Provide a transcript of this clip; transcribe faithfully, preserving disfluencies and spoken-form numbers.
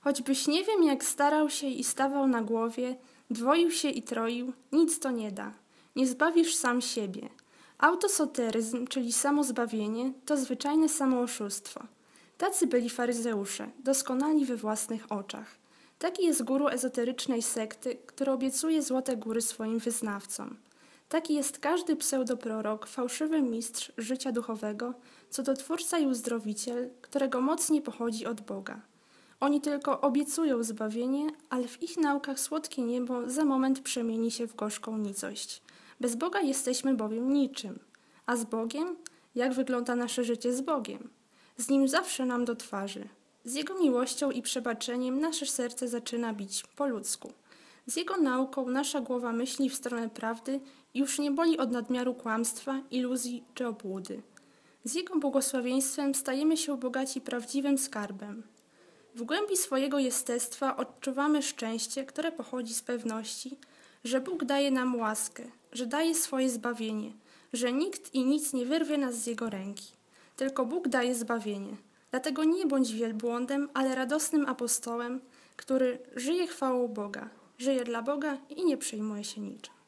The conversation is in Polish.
Choćbyś nie wiem, jak starał się i stawał na głowie, dwoił się i troił, nic to nie da. Nie zbawisz sam siebie. Autosoteryzm, czyli samozbawienie, to zwyczajne samooszustwo. Tacy byli faryzeusze, doskonali we własnych oczach. Taki jest guru ezoterycznej sekty, który obiecuje złote góry swoim wyznawcom. Taki jest każdy pseudoprorok, fałszywy mistrz życia duchowego, cudotwórca i uzdrowiciel, którego moc nie pochodzi od Boga. Oni tylko obiecują zbawienie, ale w ich naukach słodkie niebo za moment przemieni się w gorzką nicość. Bez Boga jesteśmy bowiem niczym. A z Bogiem? Jak wygląda nasze życie z Bogiem? Z Nim zawsze nam do twarzy. Z Jego miłością i przebaczeniem nasze serce zaczyna bić po ludzku. Z Jego nauką nasza głowa myśli w stronę prawdy i już nie boli od nadmiaru kłamstwa, iluzji czy obłudy. Z Jego błogosławieństwem stajemy się bogaci prawdziwym skarbem. W głębi swojego jestestwa odczuwamy szczęście, które pochodzi z pewności, że Bóg daje nam łaskę, że daje swoje zbawienie, że nikt i nic nie wyrwie nas z Jego ręki. Tylko Bóg daje zbawienie. Dlatego nie bądź wielbłądem, ale radosnym apostołem, który żyje chwałą Boga, żyje dla Boga i nie przejmuje się niczym.